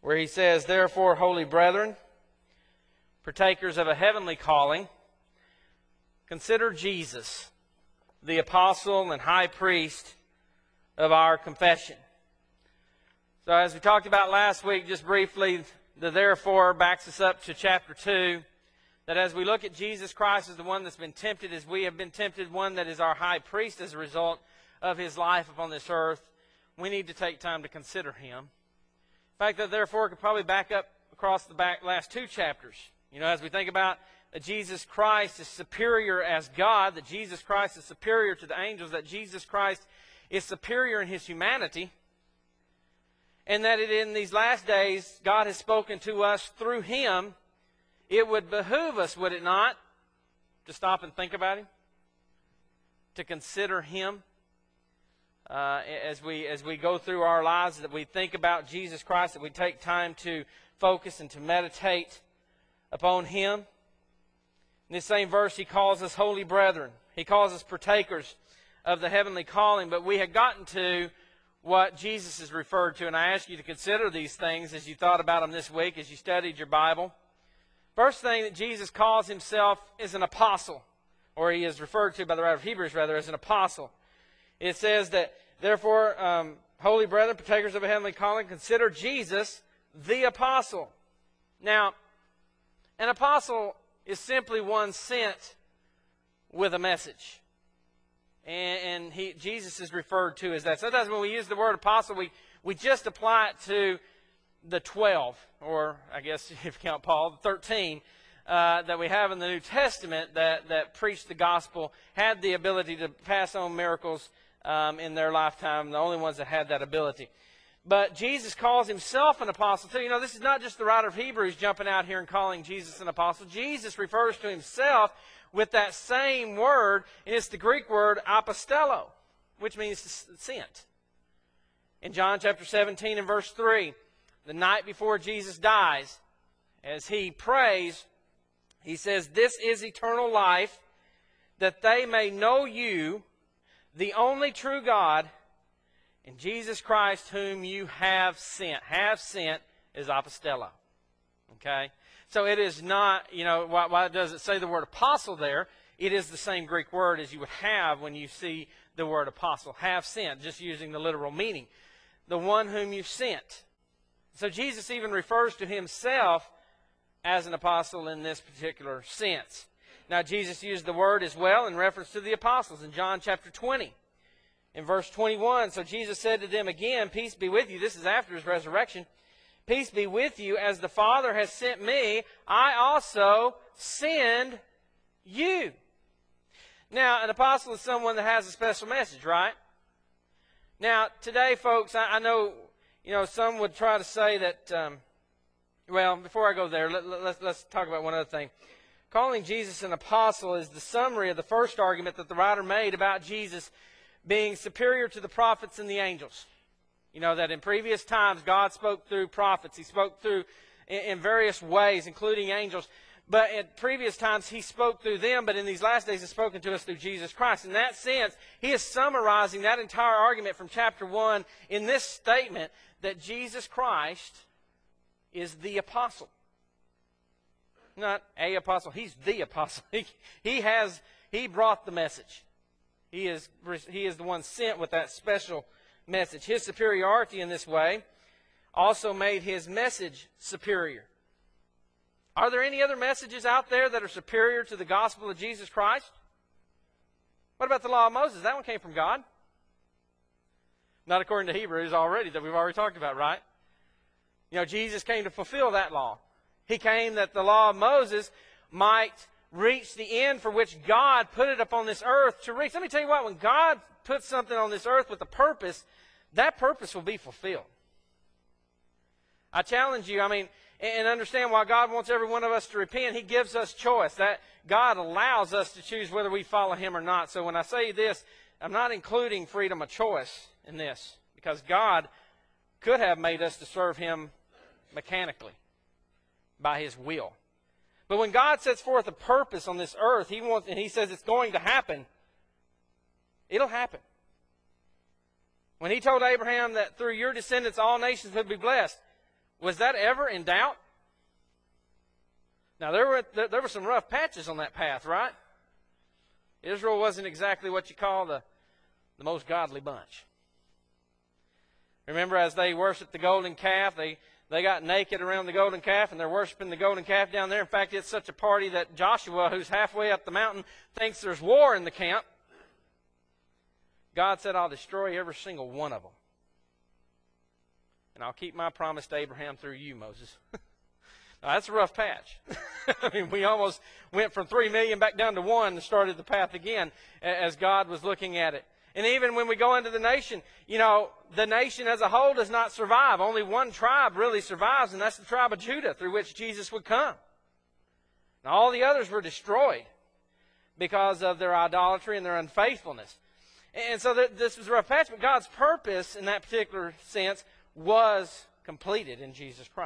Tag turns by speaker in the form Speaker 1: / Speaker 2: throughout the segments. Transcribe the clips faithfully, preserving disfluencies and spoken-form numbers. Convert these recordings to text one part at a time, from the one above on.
Speaker 1: where he says, "Therefore, holy brethren, partakers of a heavenly calling, consider Jesus, the apostle and high priest of our confession." So as we talked about last week, just briefly, the therefore backs us up to chapter two, that as we look at Jesus Christ as the one that's been tempted, as we have been tempted, one that is our high priest as a result of his life upon this earth, we need to take time to consider him. In fact, that therefore could probably back up across the back last two chapters. You know, as we think about that Jesus Christ is superior as God, that Jesus Christ is superior to the angels, that Jesus Christ is superior in his humanity, and that it, in these last days, God has spoken to us through him, it would behoove us, would it not, to stop and think about him, to consider him uh, as we as we go through our lives, that we think about Jesus Christ, that we take time to focus and to meditate upon him. In this same verse, he calls us holy brethren. He calls us partakers of the heavenly calling. But we had gotten to what Jesus is referred to, and I ask you to consider these things as you thought about them this week, as you studied your Bible. First thing that Jesus calls himself is an apostle, or he is referred to by the writer of Hebrews, rather, as an apostle. It says that, therefore, um, holy brethren, partakers of a heavenly calling, consider Jesus the apostle. Now, an apostle is simply one sent with a message. And, and he, Jesus is referred to as that. Sometimes when we use the word apostle, we, we just apply it to the twelve, or I guess if you count Paul, the thirteen uh, that we have in the New Testament that, that preached the gospel, had the ability to pass on miracles um, in their lifetime, the only ones that had that ability. But Jesus calls himself an apostle too. You know, this is not just the writer of Hebrews jumping out here and calling Jesus an apostle. Jesus refers to himself with that same word, and it's the Greek word apostello, which means sent. In John chapter seventeen and verse three, the night before Jesus dies, as he prays, he says, "This is eternal life, that they may know you, the only true God, and Jesus Christ whom you have sent." Have sent is apostello. Okay? So it is not, you know, why, why does it say the word apostle there? It is the same Greek word as you would have when you see the word apostle. Have sent, just using the literal meaning. The one whom you sent. So Jesus even refers to himself as an apostle in this particular sense. Now, Jesus used the word as well in reference to the apostles in John chapter twenty. In verse twenty-one, "So Jesus said to them again, peace be with you." This is after his resurrection. "Peace be with you. As the Father has sent me, I also send you." Now, an apostle is someone that has a special message, right? Now, today, folks, I, I know, you know, some would try to say that, um, well, before I go there, let, let, let's, let's talk about one other thing. Calling Jesus an apostle is the summary of the first argument that the writer made about Jesus being superior to the prophets and the angels. You know, that in previous times, God spoke through prophets. He spoke through in, in various ways, including angels. But in previous times, he spoke through them. But in these last days, he's spoken to us through Jesus Christ. In that sense, he is summarizing that entire argument from chapter one in this statement that Jesus Christ is the apostle. Not a apostle. He's the apostle. He, he has, he brought the message. He is, he is the one sent with that special message. His superiority in this way also made his message superior. Are there any other messages out there that are superior to the gospel of Jesus Christ? What about the law of Moses? That one came from God. Not according to Hebrews already, that we've already talked about, right? You know, Jesus came to fulfill that law. He came that the law of Moses might reach the end for which God put it upon this earth to reach. Let me tell you what, when God puts something on this earth with a purpose, that purpose will be fulfilled. I challenge you, I mean, and understand why God wants every one of us to repent. He gives us choice. That God allows us to choose whether we follow him or not. So when I say this, I'm not including freedom of choice in this, because God could have made us to serve him mechanically by his will. But when God sets forth a purpose on this earth, he wants, and he says it's going to happen, it'll happen. When he told Abraham that through your descendants all nations would be blessed, Was that ever in doubt? Now, there were, there were some rough patches on that path, right? Israel wasn't exactly what you call the, the most godly bunch. Remember, as they worshiped the golden calf, they, they got naked around the golden calf, and they're worshiping the golden calf down there. In fact, it's such a party that Joshua, who's halfway up the mountain, thinks there's war in the camp. God said, I'll destroy every single one of them. And I'll keep my promise to Abraham through you, Moses. Now, that's a rough patch. I mean, we almost went from three million back down to one and started the path again as God was looking at it. And even when we go into the nation, you know, the nation as a whole does not survive. Only one tribe really survives, and that's the tribe of Judah, through which Jesus would come. And all the others were destroyed because of their idolatry and their unfaithfulness. And so this was a rough patch, but God's purpose in that particular sense was completed in Jesus Christ.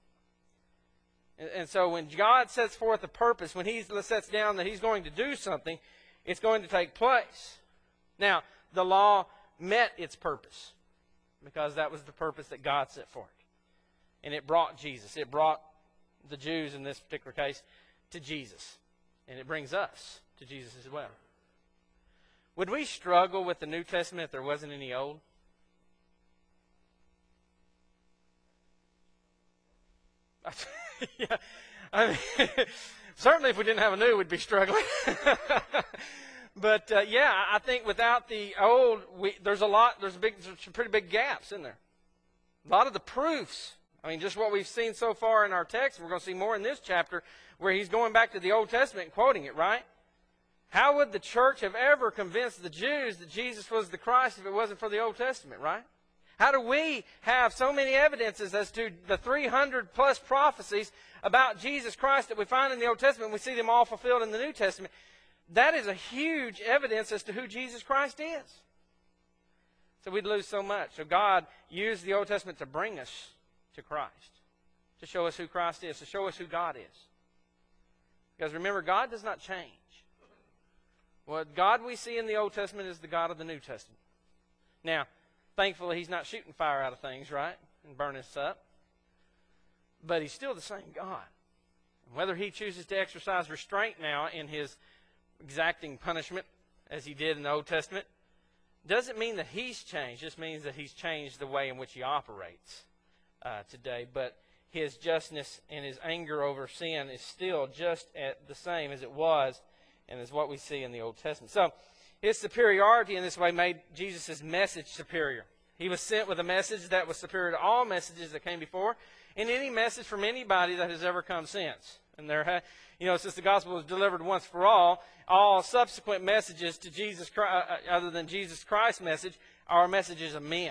Speaker 1: And so when God sets forth a purpose, when He sets down that He's going to do something, it's going to take place. Now, the law met its purpose because that was the purpose that God set forth. And it brought Jesus. It brought the Jews, in this particular case, to Jesus. And it brings us to Jesus as well. Would we struggle with the New Testament if there wasn't any Old? Yeah, I mean, certainly if we didn't have a New, we'd be struggling. But uh, yeah, I think without the Old, we, there's a lot. There's a big, there's some pretty big gaps in there. A lot of the proofs. I mean, just what we've seen so far in our text. We're going to see more in this chapter, where he's going back to the Old Testament and quoting it. Right? How would the church have ever convinced the Jews that Jesus was the Christ if it wasn't for the Old Testament? Right? How do we have so many evidences as to the three hundred plus prophecies about Jesus Christ that we find in the Old Testament? We see them all fulfilled in the New Testament. That is a huge evidence as to who Jesus Christ is. So we'd lose so much. So God used the Old Testament to bring us to Christ, to show us who Christ is, to show us who God is. Because remember, God does not change. What God we see in the Old Testament is the God of the New Testament. Now, thankfully, He's not shooting fire out of things, right, and burning us up. But He's still the same God. And whether He chooses to exercise restraint now in His exacting punishment, as He did in the Old Testament, doesn't mean that He's changed. It just means that He's changed the way in which He operates uh, today. But His justness and His anger over sin is still just at the same as it was and as what we see in the Old Testament. So His superiority in this way made Jesus' message superior. He was sent with a message that was superior to all messages that came before and any message from anybody that has ever come since. And there, ha- you know, since the gospel was delivered once for all, all subsequent messages to Jesus Christ, uh, other than Jesus Christ's message, are messages of men,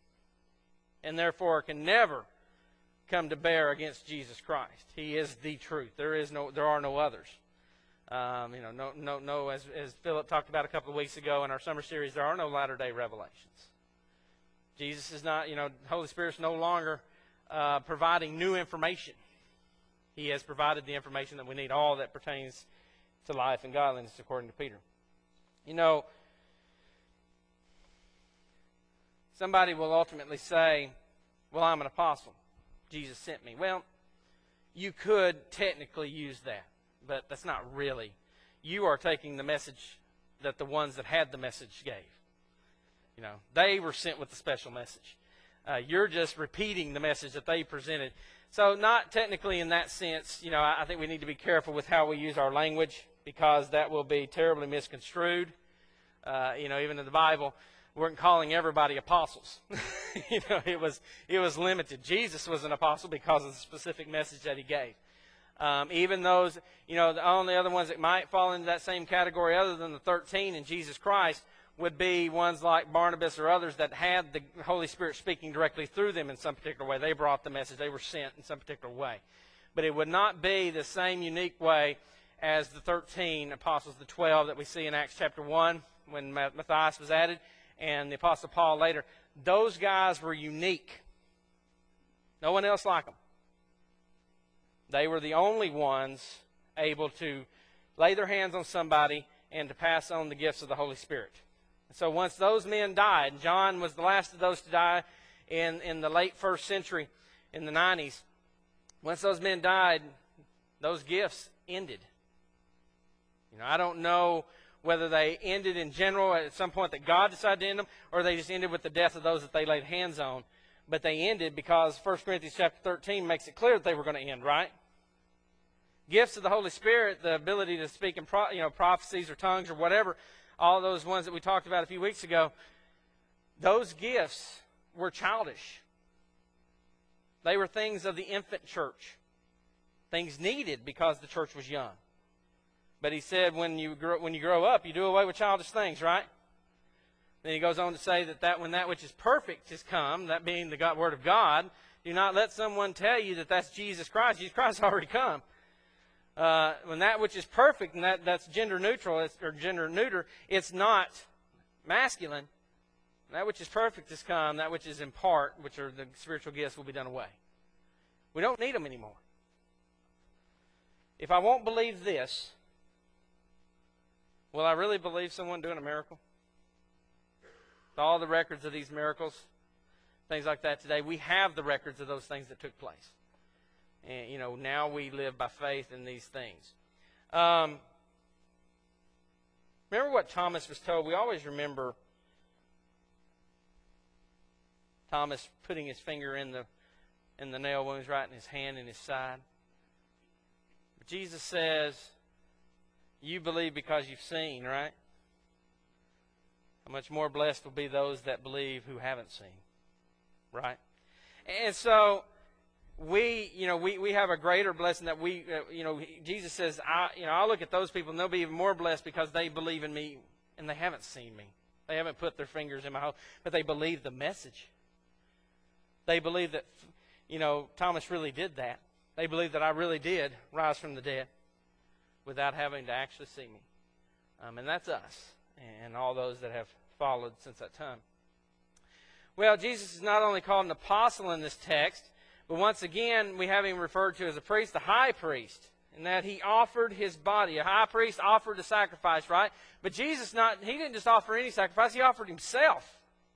Speaker 1: and therefore can never come to bear against Jesus Christ. He is the truth. There is no, there are no others. Um, you know, no, no, no. As, as Philip talked about a couple of weeks ago in our summer series, there are no latter-day revelations. Jesus is not, you know, the Holy Spirit's no longer uh, providing new information. He has provided the information that we need, all that pertains to life and godliness, according to Peter. You know, somebody will ultimately say, well, I'm an apostle. Jesus sent me. Well, you could technically use that, but that's not really. You are taking the message that the ones that had the message gave. You know, they were sent with the special message. Uh, you're just repeating the message that they presented. So not technically in that sense. You know, I, I think we need to be careful with how we use our language, because that will be terribly misconstrued. Uh, you know, even in the Bible, we weren't calling everybody apostles. you know, it was it was limited. Jesus was an apostle because of the specific message that He gave. Um, even those, you know, the only other ones that might fall into that same category other than the thirteen in Jesus Christ would be ones like Barnabas or others that had the Holy Spirit speaking directly through them in some particular way. They brought the message. They were sent in some particular way. But it would not be the same unique way as the thirteen apostles, the twelve that we see in Acts chapter one when Matthias was added, and the Apostle Paul later. Those guys were unique. No one else like them. They were the only ones able to lay their hands on somebody and to pass on the gifts of the Holy Spirit. So once those men died, John was the last of those to die in, in the late first century, in the nineties. Once those men died, those gifts ended. You know, I don't know whether they ended in general at some point that God decided to end them, or they just ended with the death of those that they laid hands on. But they ended because First Corinthians chapter thirteen makes it clear that they were going to end, right? Gifts of the Holy Spirit, the ability to speak in pro, you know, prophecies or tongues or whatever, all those ones that we talked about a few weeks ago, those gifts were childish. They were things of the infant church, things needed because the church was young. But he said when you grow, when you grow up, you do away with childish things, right? Then he goes on to say that, that when that which is perfect has come, that being the God, Word of God, do not let someone tell you that that's Jesus Christ. Jesus Christ has already come. Uh, when that which is perfect, and that, that's gender neutral, it's, or gender neuter, it's not masculine. That which is perfect has come, that which is in part, which are the spiritual gifts, will be done away. We don't need them anymore. If I won't believe this, will I really believe someone doing a miracle? With all the records of these miracles, things like that today, we have the records of those things that took place. And, you know, now we live by faith in these things. Um, remember what Thomas was told? We always remember Thomas putting his finger in the in the nail wounds, right in his hand and his side. But Jesus says, you believe because you've seen, right? How much more blessed will be those that believe who haven't seen, right? And so we, you know, we, we have a greater blessing that we, uh, you know, Jesus says, I, you know, I'll look at those people and they'll be even more blessed because they believe in me and they haven't seen me. They haven't put their fingers in my hole, but they believe the message. They believe that, you know, Thomas really did that. They believe that I really did rise from the dead without having to actually see me. Um, and that's us and all those that have followed since that time. Well, Jesus is not only called an apostle in this text, but once again, we have him referred to as a priest, the high priest, in that he offered his body. A high priest offered a sacrifice, right? But Jesus, not he didn't just offer any sacrifice, he offered himself.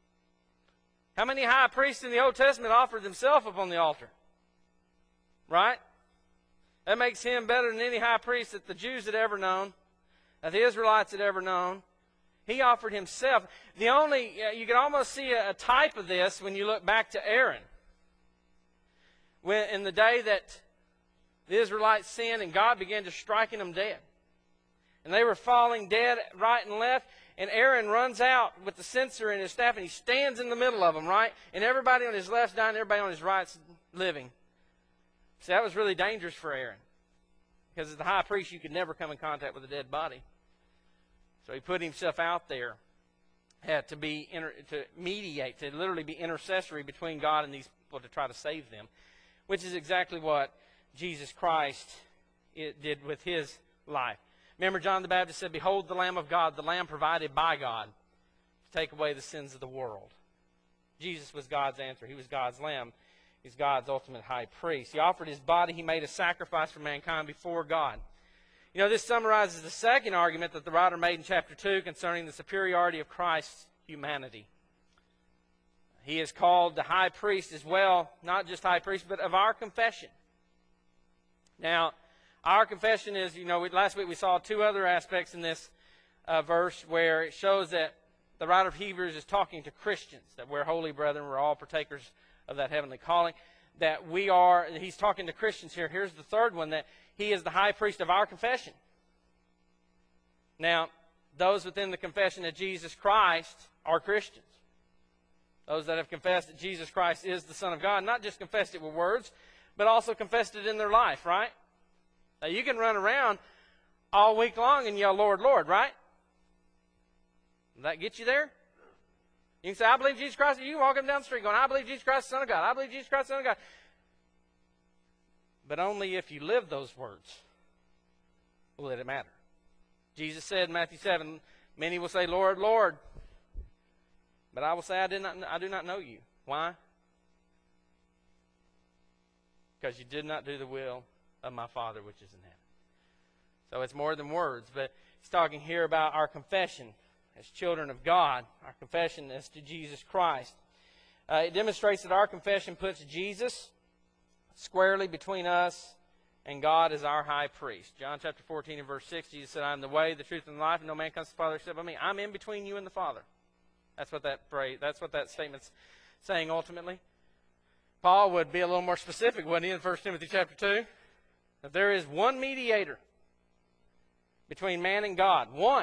Speaker 1: How many high priests in the Old Testament offered themselves up on the altar? Right? That makes him better than any high priest that the Jews had ever known, that the Israelites had ever known. He offered himself. The only, you can almost see a, a type of this when you look back to Aaron. When, in the day that the Israelites sinned and God began to striking them dead. And they were falling dead right and left. And Aaron runs out with the censer in his staff and he stands in the middle of them, right? And everybody on his left's dying, everybody on his right's living. See, that was really dangerous for Aaron. Because as the high priest, you could never come in contact with a dead body. So he put himself out there had to be inter, to mediate, to literally be intercessory between God and these people to try to save them, which is exactly what Jesus Christ it did with his life. Remember, John the Baptist said, "Behold the Lamb of God, the Lamb provided by God to take away the sins of the world." Jesus was God's answer. He was God's Lamb. He's God's ultimate high priest. He offered his body. He made a sacrifice for mankind before God. You know, this summarizes the second argument that the writer made in chapter two concerning the superiority of Christ's humanity. He is called the high priest as well, not just high priest, but of our confession. Now, our confession is, you know, last week we saw two other aspects in this uh, verse where it shows that the writer of Hebrews is talking to Christians, that we're holy brethren, we're all partakers of that heavenly calling, that we are, he's talking to Christians here. Here's the third one, that he is the high priest of our confession. Now, those within the confession of Jesus Christ are Christians. Those that have confessed that Jesus Christ is the Son of God, not just confessed it with words, but also confessed it in their life, right? Now, you can run around all week long and yell, "Lord, Lord," right? Will that get you there? You can say, "I believe Jesus Christ." You can walk up and down the street going, "I believe Jesus Christ is the Son of God. I believe Jesus Christ is the Son of God." But only if you live those words will it matter. Jesus said in Matthew seven, "Many will say, 'Lord, Lord,' but I will say, I did not, I do not know you." Why? Because you did not do the will of my Father which is in heaven. So it's more than words, but he's talking here about our confession as children of God, our confession as to Jesus Christ. Uh, it demonstrates that our confession puts Jesus squarely between us and God as our high priest. John chapter fourteen and verse six, Jesus said, I am the way, the truth, and the life, and no man comes to the Father except by me. I'm in between you and the Father. That's what that phrase, that's what that statement's saying ultimately. Paul would be a little more specific, wouldn't he, in First Timothy chapter two? That there is one mediator between man and God. One.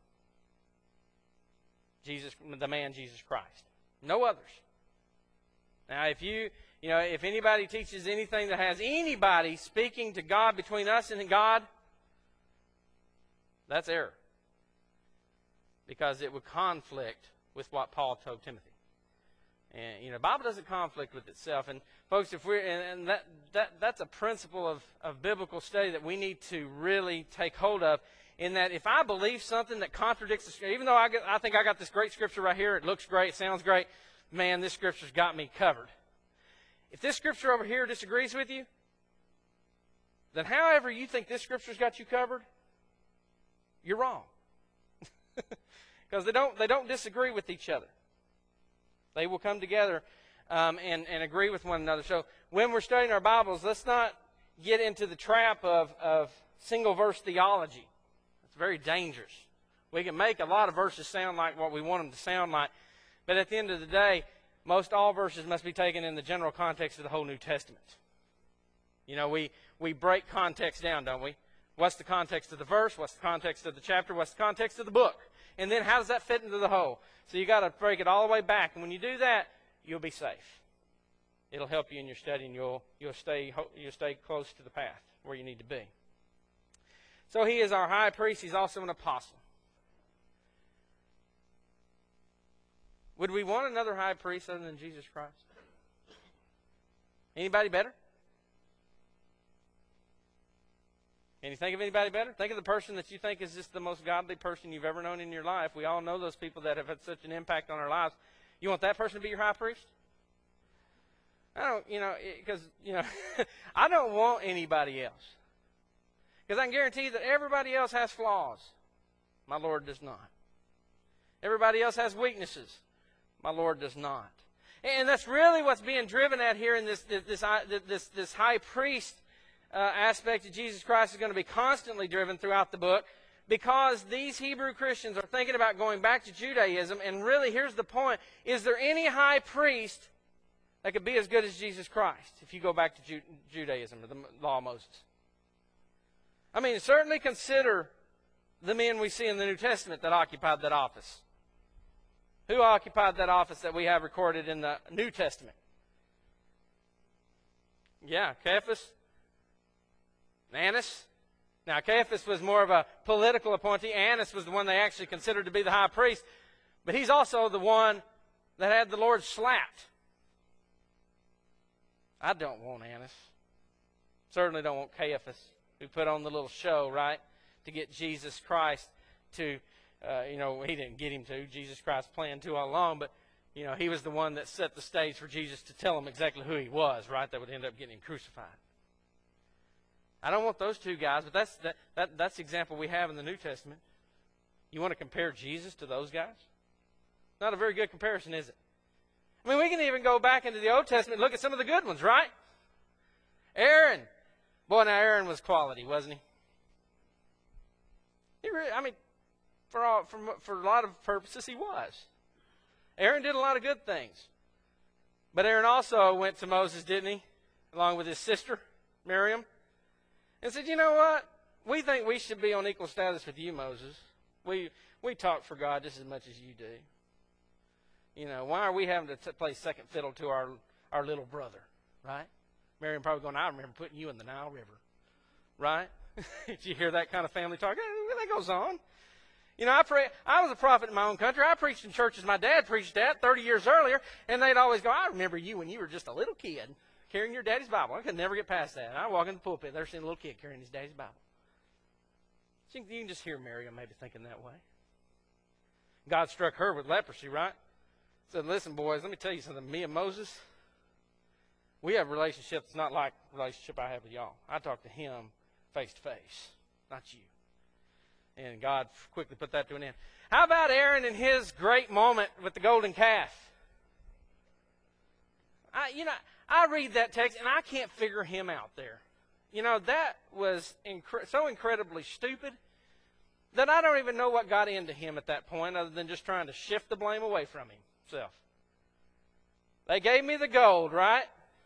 Speaker 1: Jesus, the man Jesus Christ. No others. Now, if you, you know, if anybody teaches anything that has anybody speaking to God between us and God, that's error. Because it would conflict with what Paul told Timothy. And, you know, the Bible doesn't conflict with itself. And, folks, if we're, and, and that, that, that's a principle of, of biblical study that we need to really take hold of, in that if I believe something that contradicts the Scripture, even though I, get, I think I got this great Scripture right here, it looks great, it sounds great, man, this Scripture's got me covered. If this Scripture over here disagrees with you, then however you think this Scripture's got you covered, you're wrong. Because they don't, they don't disagree with each other. They will come together um, and, and agree with one another. So when we're studying our Bibles, let's not get into the trap of, of single-verse theology. It's very dangerous. We can make a lot of verses sound like what we want them to sound like, but at the end of the day, most all verses must be taken in the general context of the whole New Testament. You know, we, we break context down, don't we? What's the context of the verse? What's the context of the chapter? What's the context of the book? And then how does that fit into the whole? So you got to break it all the way back. And when you do that, you'll be safe. It'll help you in your study, and you'll you'll stay you'll stay close to the path where you need to be. So he is our high priest. He's also an apostle. Would we want another high priest other than Jesus Christ? Anybody better? Can you think of anybody better? Think of the person that you think is just the most godly person you've ever known in your life. We all know those people that have had such an impact on our lives. You want that person to be your high priest? I don't, you know, because, you know, I don't want anybody else. Because I can guarantee you that everybody else has flaws. My Lord does not. Everybody else has weaknesses. My Lord does not. And that's really what's being driven at here in this, this, this, this, this high priest Uh, aspect of Jesus Christ is going to be constantly driven throughout the book, because these Hebrew Christians are thinking about going back to Judaism. And really, here's the point. Is there any high priest that could be as good as Jesus Christ if you go back to Ju- Judaism or the law of Moses? I mean, certainly consider the men we see in the New Testament that occupied that office. Who occupied that office that we have recorded in the New Testament? Yeah, Caiaphas. Annas. Now, Caiaphas was more of a political appointee. Annas was the one they actually considered to be the high priest. But he's also the one that had the Lord slapped. I don't want Annas. Certainly don't want Caiaphas, who put on the little show, right, to get Jesus Christ to, uh, you know, he didn't get him to. Jesus Christ planned to all along, but, you know, he was the one that set the stage for Jesus to tell him exactly who he was, right, that would end up getting him crucified. I don't want those two guys, but that's that, that that's the example we have in the New Testament. You want to compare Jesus to those guys? Not a very good comparison, is it? I mean, we can even go back into the Old Testament and look at some of the good ones, right? Aaron. Boy, now Aaron was quality, wasn't he? He really, I mean, for, all, for, for a lot of purposes, he was. Aaron did a lot of good things. But Aaron also went to Moses, didn't he? Along with his sister, Miriam. And said, you know what? We think we should be on equal status with you, Moses. We we talk for God just as much as you do. You know, why are we having to t- play second fiddle to our our little brother, right? Miriam probably going, I remember putting you in the Nile River, right? Did you hear that kind of family talk? Yeah, that goes on. You know, I pray. I was a prophet in my own country. I preached in churches my dad preached at thirty years earlier, and they'd always go, I remember you when you were just a little kid, carrying your daddy's Bible. I could never get past that. I walk in the pulpit, there's seen a little kid carrying his daddy's Bible. So you can just hear Miriam maybe thinking that way. God struck her with leprosy, right? Said, listen, boys, let me tell you something. Me and Moses, we have a relationship that's not like the relationship I have with y'all. I talk to him face to face, not you. And God quickly put that to an end. How about Aaron and his great moment with the golden calf? I, you know, I read that text, and I can't figure him out there. You know, that was incre- so incredibly stupid that I don't even know what got into him at that point other than just trying to shift the blame away from himself. They gave me the gold, right?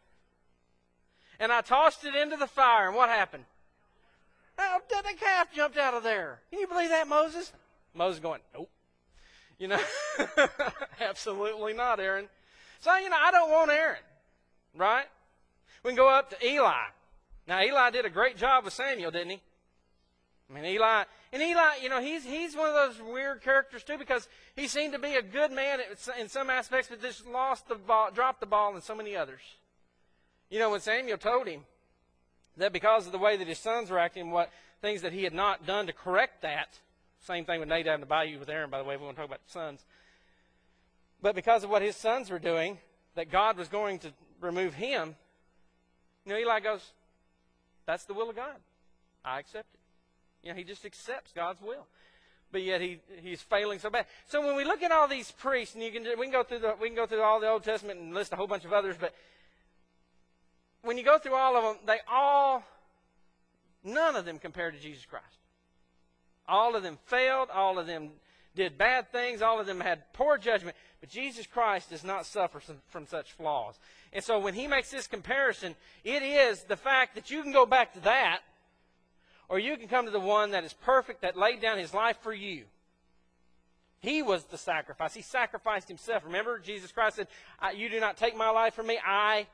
Speaker 1: And I tossed it into the fire, and what happened? Oh, the calf jumped out of there. Can you believe that, Moses? Moses going, nope. You know, absolutely not, Aaron. So, you know, I don't want Aaron, right? We can go up to Eli. Now, Eli did a great job with Samuel, didn't he? I mean, Eli, and Eli, you know, he's he's one of those weird characters, too, because he seemed to be a good man in some aspects, but just lost the ball, dropped the ball in so many others. You know, when Samuel told him that because of the way that his sons were acting, what things that he had not done to correct that, same thing with Nadab and Abihu with Aaron, by the way, if we want to talk about the sons. But because of what his sons were doing, that God was going to remove him, you know, Eli goes, that's the will of God. I accept it. You know, he just accepts God's will. But yet he he's failing so bad. So when we look at all these priests, and you can we can go through the we can go through all the Old Testament and list a whole bunch of others, but when you go through all of them, they all, none of them compared to Jesus Christ. All of them failed. All of them did bad things. All of them had poor judgment. But Jesus Christ does not suffer from such flaws. And so when he makes this comparison, it is the fact that you can go back to that, or you can come to the one that is perfect, that laid down his life for you. He was the sacrifice. He sacrificed himself. Remember, Jesus Christ said, you do not take my life from me. I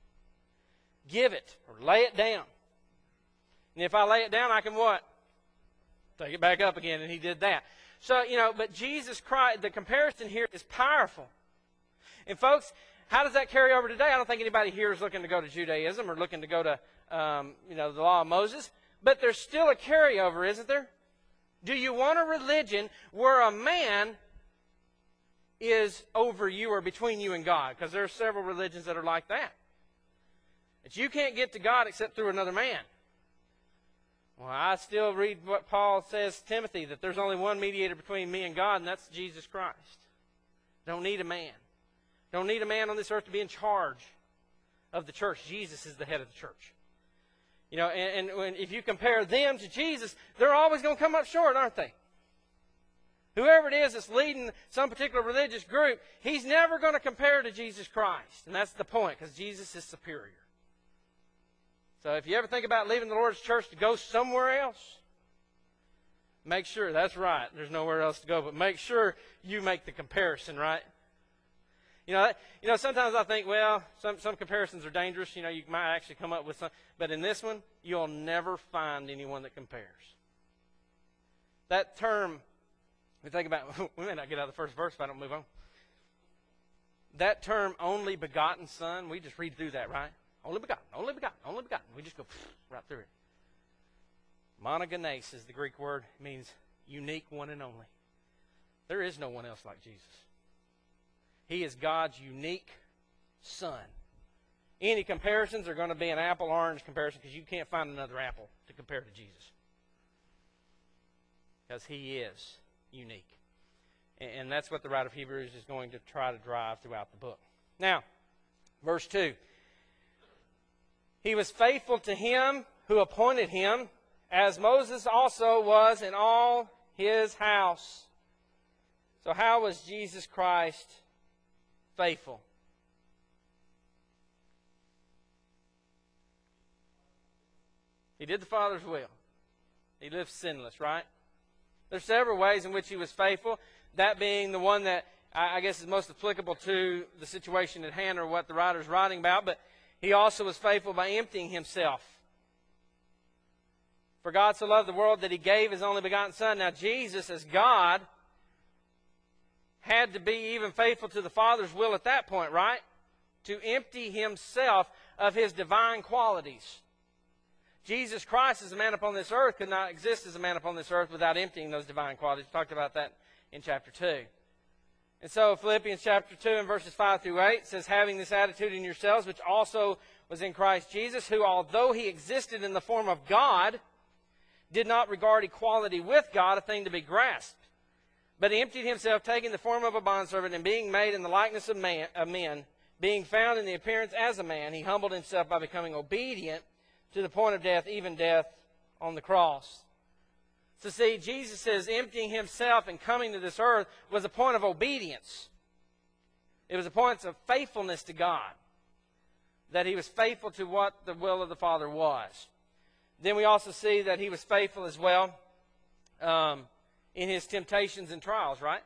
Speaker 1: give it, or lay it down. And if I lay it down, I can what? Take it back up again, and he did that. So, you know, but Jesus Christ, the comparison here is powerful. And folks, how does that carry over today? I don't think anybody here is looking to go to Judaism or looking to go to, um, you know, the law of Moses. But there's still a carryover, isn't there? Do you want a religion where a man is over you or between you and God? Because there are several religions that are like that. That you can't get to God except through another man. Well, I still read what Paul says to Timothy, that there's only one mediator between me and God, and that's Jesus Christ. Don't need a man. Don't need a man on this earth to be in charge of the church. Jesus is the head of the church. You know, and, and when, if you compare them to Jesus, they're always going to come up short, aren't they? Whoever it is that's leading some particular religious group, he's never going to compare to Jesus Christ. And that's the point, because Jesus is superior. So if you ever think about leaving the Lord's church to go somewhere else, make sure, that's right, there's nowhere else to go, but make sure you make the comparison, right? You know, you know, sometimes I think, well, some, some comparisons are dangerous. You know, you might actually come up with some. But in this one, you'll never find anyone that compares. That term, we think about, we may not get out of the first verse if I don't move on. That term, only begotten Son, we just read through that, right? Only begotten, only begotten, only begotten. We just go right through it. Monogenes is the Greek word. It means unique, one and only. There is no one else like Jesus. He is God's unique Son. Any comparisons are going to be an apple-orange comparison, because you can't find another apple to compare to Jesus. Because he is unique. And that's what the writer of Hebrews is going to try to drive throughout the book. Now, verse two. He was faithful to him who appointed him, as Moses also was in all his house. So how was Jesus Christ faithful? He did the Father's will. He lived sinless, right? There's several ways in which he was faithful. That being the one that I guess is most applicable to the situation at hand, or what the writer is writing about. But he also was faithful by emptying himself. For God so loved the world that he gave his only begotten Son. Now Jesus, as God, had to be even faithful to the Father's will at that point, right? To empty himself of his divine qualities. Jesus Christ, as a man upon this earth, could not exist as a man upon this earth without emptying those divine qualities. We talked about that in chapter two. And so Philippians chapter two and verses five through eight says, having this attitude in yourselves, which also was in Christ Jesus, who, although he existed in the form of God, did not regard equality with God a thing to be grasped, but emptied himself, taking the form of a bondservant, and being made in the likeness of, man, of men, Being found in the appearance as a man, he humbled himself by becoming obedient to the point of death, even death on the cross. So see, Jesus says emptying himself and coming to this earth was a point of obedience. It was a point of faithfulness to God, that he was faithful to what the will of the Father was. Then we also see that he was faithful as well um, in his temptations and trials, right?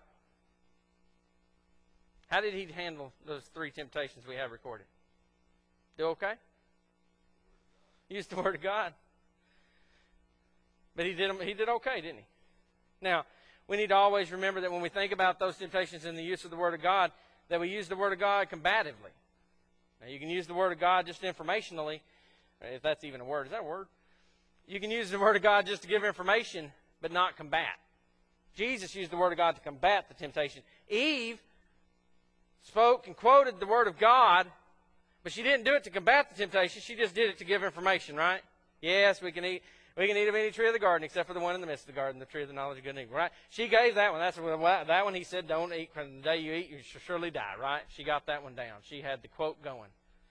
Speaker 1: How did he handle those three temptations we have recorded? Do okay? Used the Word of God. But he did, he did okay, didn't he? Now, we need to always remember that when we think about those temptations and the use of the Word of God, that we use the Word of God combatively. Now, you can use the Word of God just informationally, if that's even a word. Is that a word? You can use the Word of God just to give information, but not combat. Jesus used the Word of God to combat the temptation. Eve spoke and quoted the Word of God, but she didn't do it to combat the temptation. She just did it to give information, right? Yes, we can eat we can eat of any tree of the garden except for the one in the midst of the garden, the tree of the knowledge of good and evil, right? She gave that one. That's what, that one he said, don't eat, because the day you eat, you shall surely die, right? She got that one down. She had the quote going.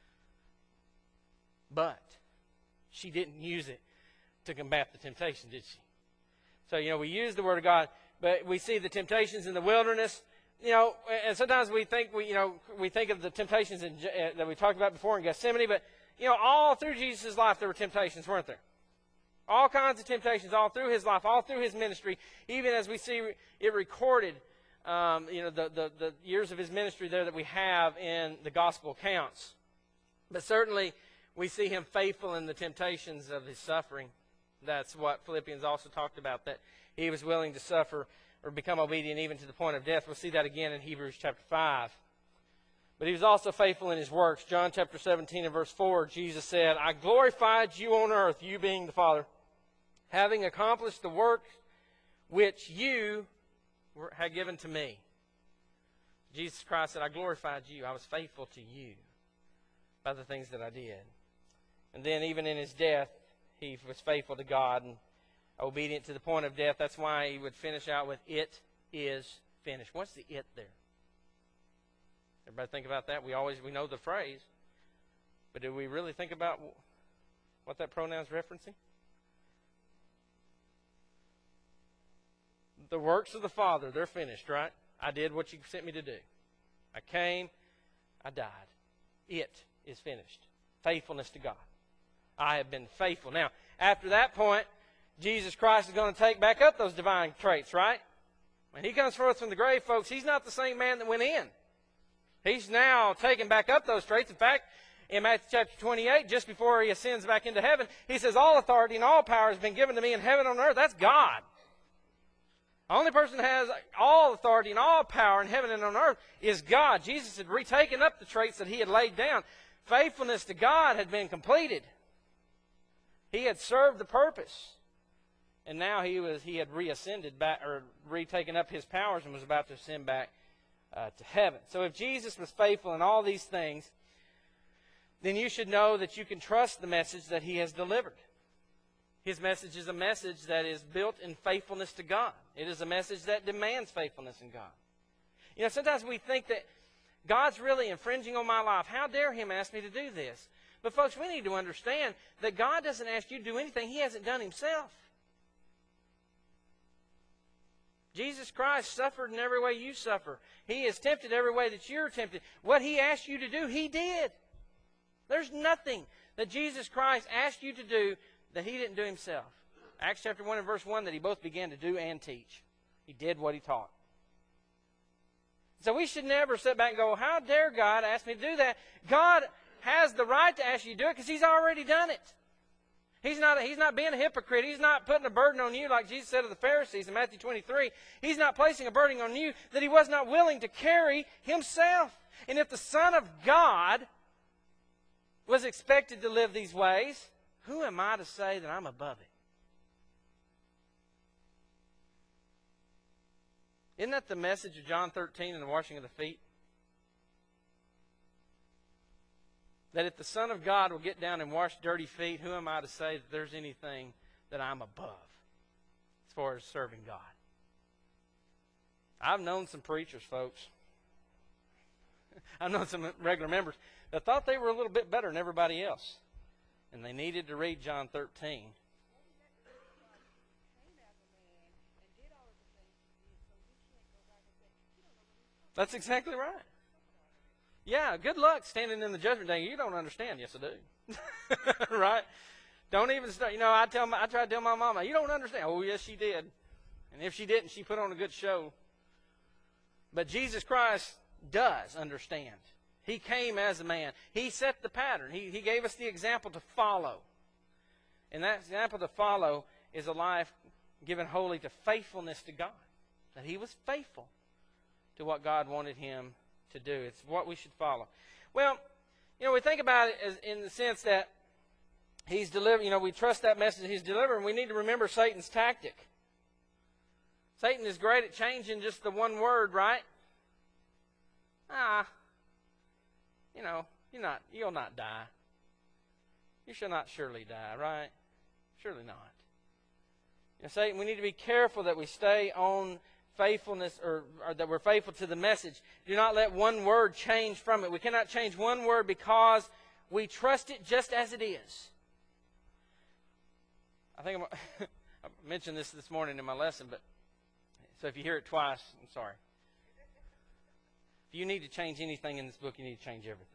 Speaker 1: But she didn't use it to combat the temptation, did she? So, you know, we use the Word of God, but we see the temptations in the wilderness. You know, and sometimes we think we, you know, we think of the temptations in, uh, that we talked about before in Gethsemane, but you know, all through Jesus' life there were temptations, weren't there? All kinds of temptations, all through his life, all through his ministry. Even as we see it recorded, um, you know, the, the the years of his ministry there that we have in the gospel accounts. But certainly, we see him faithful in the temptations of his suffering. That's what Philippians also talked about, that he was willing to suffer or become obedient even to the point of death. We'll see that again in Hebrews chapter five. But he was also faithful in his works. John chapter seventeen and verse four, Jesus said, I glorified you on earth, you being the Father, having accomplished the work which you were, had given to me. Jesus Christ said, I glorified you. I was faithful to you by the things that I did. And then even in his death, he was faithful to God and obedient to the point of death. That's why he would finish out with, it is finished. What's the it there? Everybody think about that? We always, we know the phrase, but do we really think about what that pronoun is referencing? The works of the Father, they're finished, right? I did what you sent me to do. I came, I died. It is finished. Faithfulness to God. I have been faithful. Now, after that point, Jesus Christ is going to take back up those divine traits, right? When he comes forth from the grave, folks, he's not the same man that went in. He's now taking back up those traits. In fact, in Matthew chapter twenty-eight, just before he ascends back into heaven, he says, all authority and all power has been given to me in heaven and on earth. That's God. The only person that has all authority and all power in heaven and on earth is God. Jesus had retaken up the traits that he had laid down. Faithfulness to God had been completed. He had served the purpose. And now he was he had reascended back, or retaken up his powers and was about to ascend back uh, to heaven. So if Jesus was faithful in all these things, then you should know that you can trust the message that he has delivered. His message is a message that is built in faithfulness to God. It is a message that demands faithfulness in God. You know, sometimes we think that God's really infringing on my life. How dare him ask me to do this? But folks, we need to understand that God doesn't ask you to do anything he hasn't done himself. Jesus Christ suffered in every way you suffer. He is tempted every way that you're tempted. What he asked you to do, he did. There's nothing that Jesus Christ asked you to do that he didn't do himself. Acts chapter one and verse one, that he both began to do and teach. He did what he taught. So we should never sit back and go, how dare God ask me to do that? God has the right to ask you to do it because he's already done it. He's not, he's not being a hypocrite. He's not putting a burden on you like Jesus said to the Pharisees in Matthew twenty-three. He's not placing a burden on you that he was not willing to carry himself. And if the Son of God was expected to live these ways, who am I to say that I'm above it? Isn't that the message of John thirteen and the washing of the feet? That if the Son of God will get down and wash dirty feet, who am I to say that there's anything that I'm above as far as serving God? I've known some preachers, folks. I know some regular members that thought they were a little bit better than everybody else. And they needed to read John thirteen. That's exactly right. Yeah, good luck standing in the judgment day. You don't understand. Yes, I do. Right? Don't even start. You know, I tell my, I try to tell my mama, you don't understand. Oh, yes, she did. And if she didn't, she put on a good show. But Jesus Christ does understand. He came as a man. He set the pattern. He, he gave us the example to follow. And that example to follow is a life given wholly to faithfulness to God. That he was faithful to what God wanted him to do. It's what we should follow. Well, you know, we think about it as in the sense that he's delivering, you know, we trust that message he's delivering. We need to remember Satan's tactic. Satan is great at changing just the one word, right? Ah, you know, you're not, you'll not die. You shall not surely die, right? Surely not. You know, Satan, we need to be careful that we stay on faithfulness, or, or that we're faithful to the message. Do not let one word change from it. We cannot change one word because we trust it just as it is. I think I'm, I mentioned this this morning in my lesson, but so if you hear it twice, I'm sorry. If you need to change anything in this book, you need to change everything.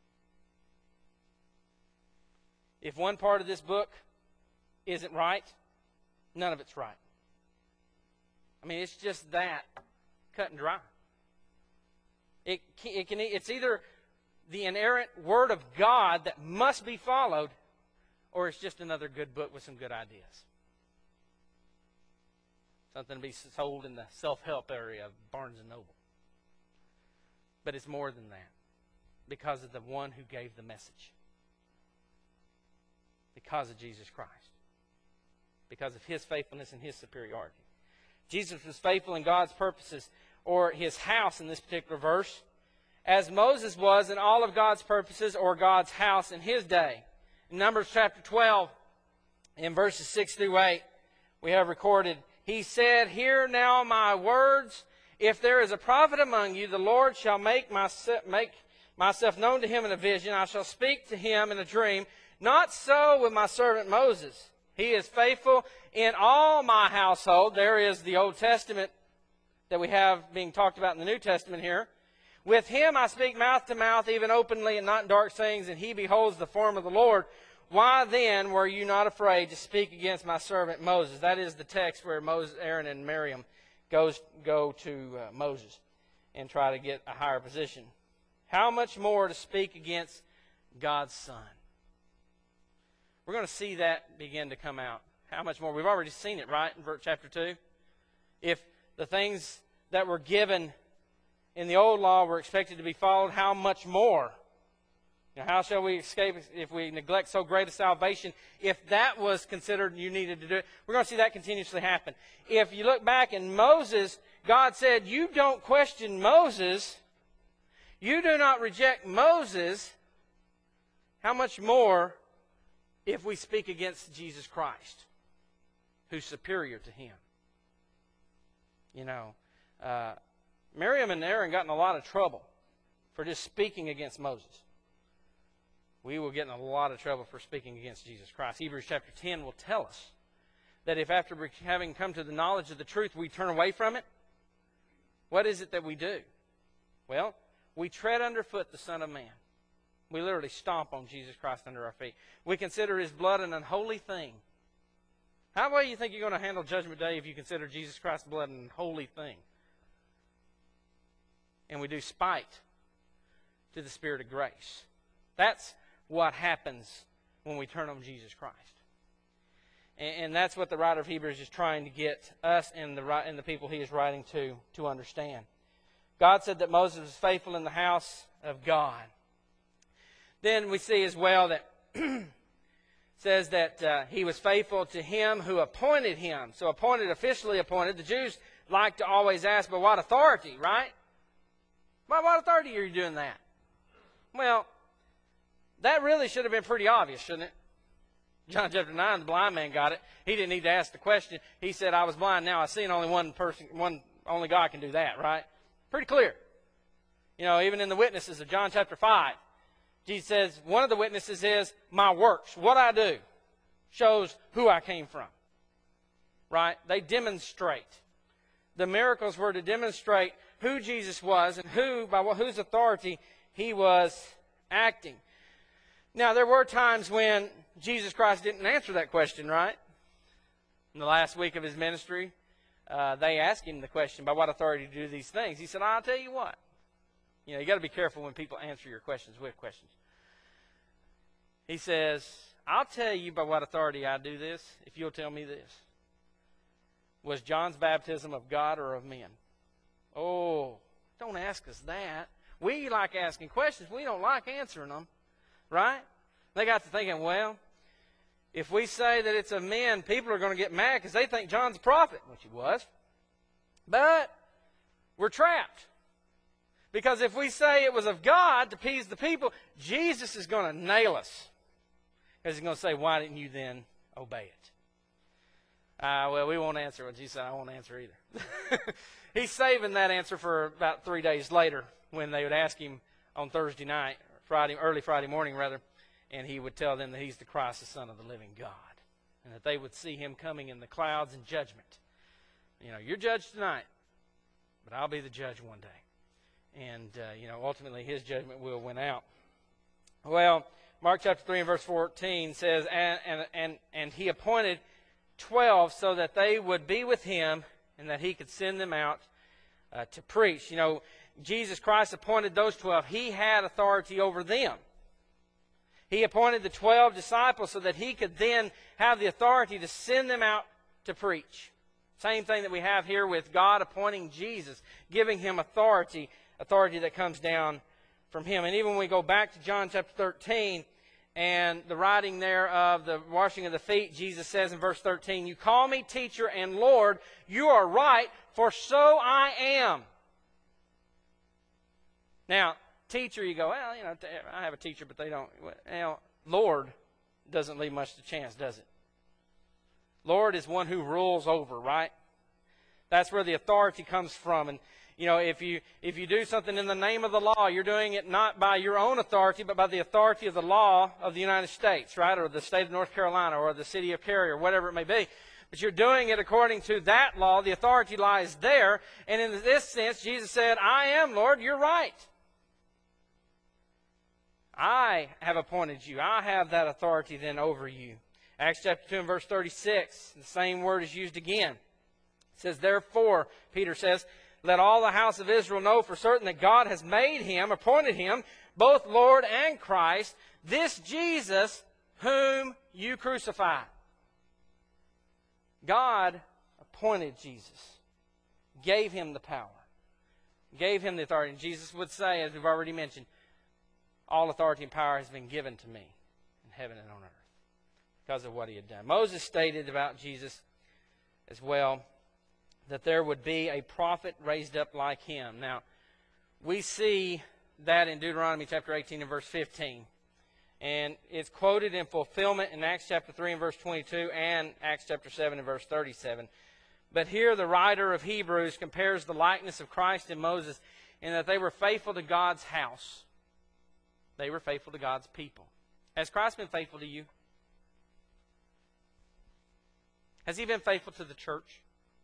Speaker 1: If one part of this book isn't right, none of it's right. I mean, it's just that cut and dry. It, it can, it's either the inerrant Word of God that must be followed, or it's just another good book with some good ideas. Something to be sold in the self-help area of Barnes and Noble. But it's more than that, because of the one who gave the message. Because of Jesus Christ. Because of his faithfulness and his superiority. Jesus was faithful in God's purposes, or his house in this particular verse, as Moses was in all of God's purposes, or God's house in his day. In Numbers chapter twelve, in verses six through eight, we have recorded, he said, "Hear now my words. If there is a prophet among you, the Lord shall make myself, make myself known to him in a vision. I shall speak to him in a dream. Not so with my servant Moses. He is faithful in all my household." There is the Old Testament that we have being talked about in the New Testament here. "With him I speak mouth to mouth, even openly and not in dark sayings, and he beholds the form of the Lord. Why then were you not afraid to speak against my servant Moses?" That is the text where Moses, Aaron and Miriam goes, go to uh, Moses and try to get a higher position. How much more to speak against God's Son? We're going to see that begin to come out. How much more? We've already seen it, right, in verse chapter two. If the things that were given in the old law were expected to be followed, how much more? Now, how shall we escape if we neglect so great a salvation? If that was considered you needed to do it, we're going to see that continuously happen. If you look back in Moses, God said, you don't question Moses. You do not reject Moses. How much more if we speak against Jesus Christ, who's superior to him? You know, uh, Miriam and Aaron got in a lot of trouble for just speaking against Moses. We will get in a lot of trouble for speaking against Jesus Christ. Hebrews chapter ten will tell us that if after having come to the knowledge of the truth we turn away from it, what is it that we do? Well, we tread underfoot the Son of Man. We literally stomp on Jesus Christ under our feet. We consider his blood an unholy thing. How well do you think you're going to handle Judgment Day if you consider Jesus Christ's blood an unholy thing? And we do spite to the Spirit of grace. That's what happens when we turn on Jesus Christ. And, and that's what the writer of Hebrews is trying to get us and the, and the people he is writing to to understand. God said that Moses was faithful in the house of God. Then we see as well that says that uh, he was faithful to him who appointed him. So appointed, officially appointed. The Jews like to always ask, but what authority, right? By what authority are you doing that? Well, that really should have been pretty obvious, shouldn't it? John chapter nine, the blind man got it. He didn't need to ask the question. He said, I was blind, now I see, and only one person, one, only God can do that, right? Pretty clear. You know, even in the witnesses of John chapter five, Jesus says one of the witnesses is my works. What I do shows who I came from. Right? They demonstrate. The miracles were to demonstrate who Jesus was and who, by whose authority he was acting. Now, there were times when Jesus Christ didn't answer that question, right? In the last week of his ministry, uh, they asked him the question, by what authority do you do these things? He said, I'll tell you what. You know, you got to be careful when people answer your questions with questions. He says, I'll tell you by what authority I do this, if you'll tell me this. Was John's baptism of God or of men? Oh, don't ask us that. We like asking questions. We don't like answering them. Right? They got to thinking, well, if we say that it's of men, people are going to get mad because they think John's a prophet, which he was. But we're trapped. Because if we say it was of God to appease the people, Jesus is going to nail us. Because he's going to say, why didn't you then obey it? Uh, well, we won't answer what Jesus said. I won't answer either. He's saving that answer for about three days later when they would ask him on Thursday night, Friday, early Friday morning rather, and he would tell them that he's the Christ, the Son of the living God, and that they would see him coming in the clouds in judgment. You know, you're judged tonight, but I'll be the judge one day. And, uh, you know, ultimately his judgment will win out. Well, Mark chapter three and verse fourteen says, and, and, and, and he appointed twelve so that they would be with him and that he could send them out uh, to preach. You know, Jesus Christ appointed those twelve. He had authority over them. He appointed the twelve disciples so that he could then have the authority to send them out to preach. Same thing that we have here with God appointing Jesus, giving him authority, authority that comes down from him. And even when we go back to John chapter thirteen and the writing there of the washing of the feet, Jesus says in verse thirteen, you call me teacher and Lord, you are right, for so I am. Now, teacher, you go, well, you know, I have a teacher, but they don't. Well, Lord doesn't leave much to chance, does it? Lord is one who rules over, right? That's where the authority comes from. And, you know, if you if you do something in the name of the law, you're doing it not by your own authority, but by the authority of the law of the United States, right? Or the state of North Carolina, or the city of Cary, or whatever it may be. But you're doing it according to that law. The authority lies there. And in this sense, Jesus said, I am Lord, you're right. I have appointed you. I have that authority then over you. Acts chapter two and verse thirty-six, the same word is used again. It says, therefore, Peter says, let all the house of Israel know for certain that God has made him, appointed him, both Lord and Christ, this Jesus whom you crucified. God appointed Jesus, gave him the power, gave him the authority. And Jesus would say, as we've already mentioned, all authority and power has been given to me in heaven and on earth because of what he had done. Moses stated about Jesus as well that there would be a prophet raised up like him. Now, we see that in Deuteronomy chapter eighteen and verse fifteen. And it's quoted in fulfillment in Acts chapter three and verse twenty-two and Acts chapter seven and verse thirty-seven. But here the writer of Hebrews compares the likeness of Christ and Moses in that they were faithful to God's house. They were faithful to God's people. Has Christ been faithful to you? Has he been faithful to the church,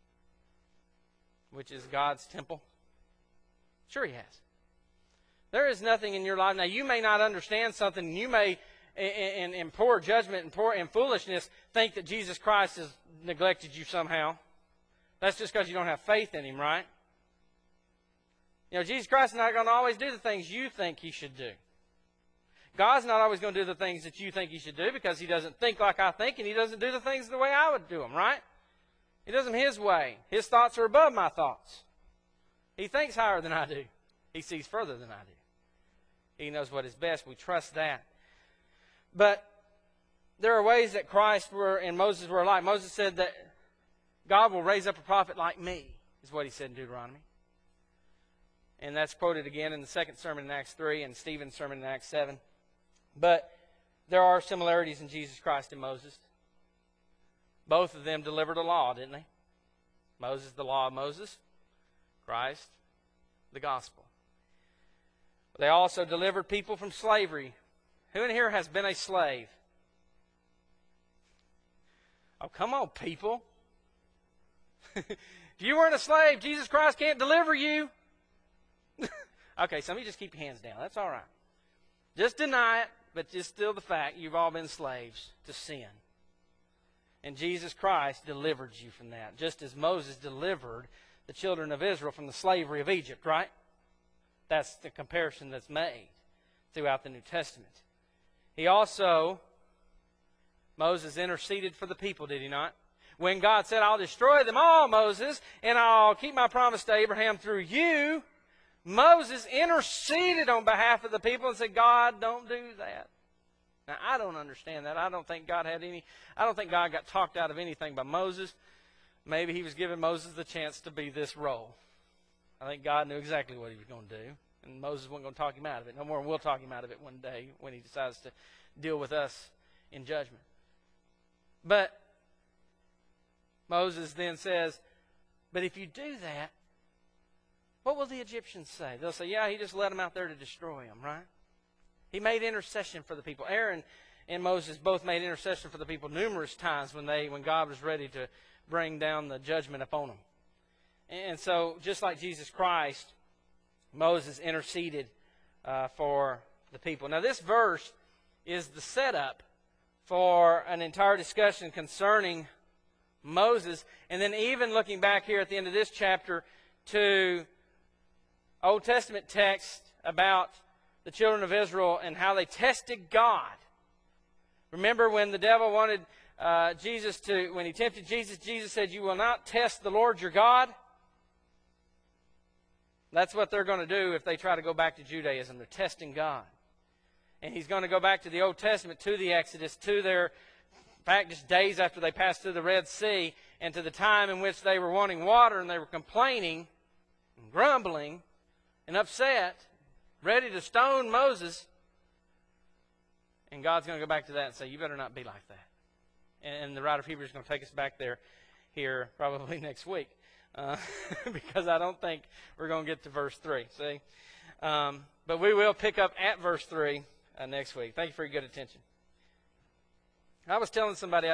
Speaker 1: which is God's temple? Sure he has. There is nothing in your life. Now, you may not understand something, and you may, in, in poor judgment and poor in foolishness, think that Jesus Christ has neglected you somehow. That's just because you don't have faith in him, right? You know, Jesus Christ is not going to always do the things you think he should do. God's not always going to do the things that you think he should do because he doesn't think like I think, and he doesn't do the things the way I would do them, right? He does them his way. His thoughts are above my thoughts. He thinks higher than I do. He sees further than I do. He knows what is best. We trust that. But there are ways that Christ were and Moses were alike. Moses said that God will raise up a prophet like me, is what he said in Deuteronomy. And that's quoted again in the second sermon in Acts three and Stephen's sermon in Acts seven. But there are similarities in Jesus Christ and Moses. Both of them delivered a law, didn't they? Moses, the law of Moses. Christ, the gospel. They also delivered people from slavery. Who in here has been a slave? Oh, come on, people. If you weren't a slave, Jesus Christ can't deliver you. Okay, some of you just keep your hands down. That's all right. Just deny it, but just still the fact you've all been slaves to sin. And Jesus Christ delivered you from that, just as Moses delivered the children of Israel from the slavery of Egypt, right? That's the comparison that's made throughout the New Testament. He also, Moses interceded for the people, did he not? When God said, I'll destroy them all, Moses, and I'll keep my promise to Abraham through you, Moses interceded on behalf of the people and said, God, don't do that. Now, I don't understand that. I don't think God had any, I don't think God got talked out of anything by Moses. Maybe he was giving Moses the chance to be this role. I think God knew exactly what he was going to do. And Moses wasn't going to talk him out of it. No more, we'll talk him out of it one day when he decides to deal with us in judgment. But Moses then says, but if you do that, what will the Egyptians say? They'll say, yeah, he just let them out there to destroy them, right? He made intercession for the people. Aaron and Moses both made intercession for the people numerous times when they, when God was ready to bring down the judgment upon them. And so, just like Jesus Christ, Moses interceded uh, for the people. Now, this verse is the setup for an entire discussion concerning Moses. And then even looking back here at the end of this chapter to Old Testament text about the children of Israel and how they tested God. Remember when the devil wanted uh, Jesus to, when he tempted Jesus, Jesus said, you will not test the Lord your God. That's what they're going to do if they try to go back to Judaism. They're testing God. And he's going to go back to the Old Testament, to the Exodus, to their, in fact, just days after they passed through the Red Sea, and to the time in which they were wanting water and they were complaining and grumbling and upset, ready to stone Moses. And God's going to go back to that and say, you better not be like that. And the writer of Hebrews is going to take us back there here probably next week. Uh, because I don't think we're going to get to verse three. See? Um, but we will pick up at verse three uh, next week. Thank you for your good attention. I was telling somebody